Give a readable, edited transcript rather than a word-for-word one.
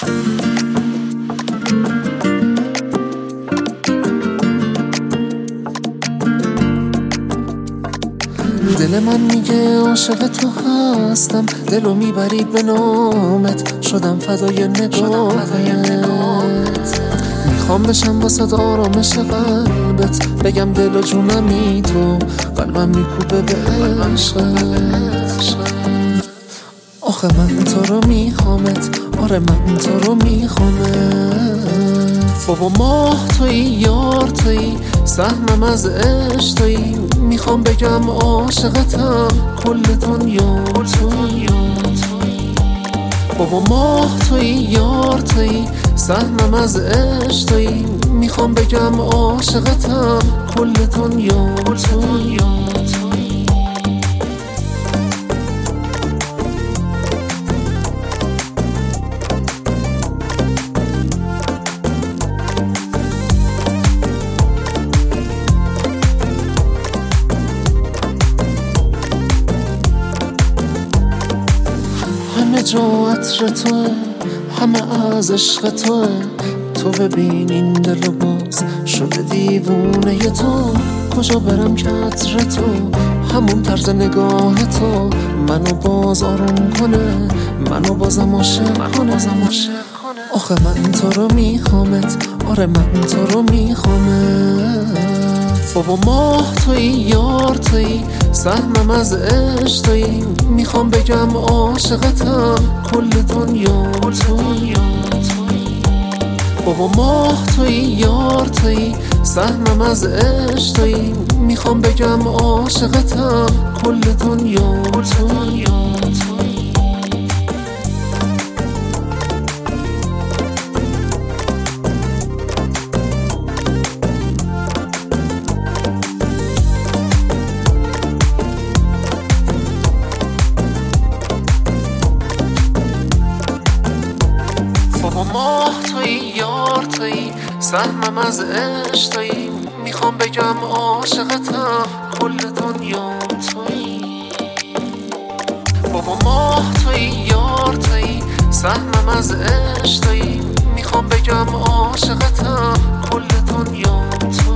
دل من میگه عاشق تو هستم، دلو میبری به نامت، شدم فدای نگاهت. میخوام بشم واسه آرامش قلبت، بگم دل و جونمی تو، قلبم میکوبه به عشقت. آخه من تو رو میخوامت، آره من تو رو میخوامت. بابا ماه تویی، یار تویی، سهمم از عشق تویی. میخوام بگم عاشقتم، کل دنیا تویی. بابا ماه تویی، یار تویی، سهمم از عشق تویی. میخوام بگم عاشقتم، کل دنیا تویی. همه جا عطر توه، همه از عشق توه. تو ببین این دل و باز شده دیوونه تو. کجا برم که عطر تو، همون طرز نگاه تو منو باز آروم کنه، منو بازم عاشق کنه. آخه من تو رو میخوامت، آره من تو رو میخوامت. بابا ماه تویی، یار تویی، سهمم از عشق تویی. میخوام بگم عاشقتم، کل دنیا تویی. بابا ماه تویی، یار تویی، سهمم از عشق تویی. میخوام بگم عاشقتم، کل دنیا تویی. بابا ماه تویی، یار تویی، سهمم از عشق تویی. میخوام بگم عاشقتم، کل دنیا تویی. بابا ماه تویی، یار تویی، سهمم از عشق تویی. میخوام بگم عاشقتم، کل دنیا تویی.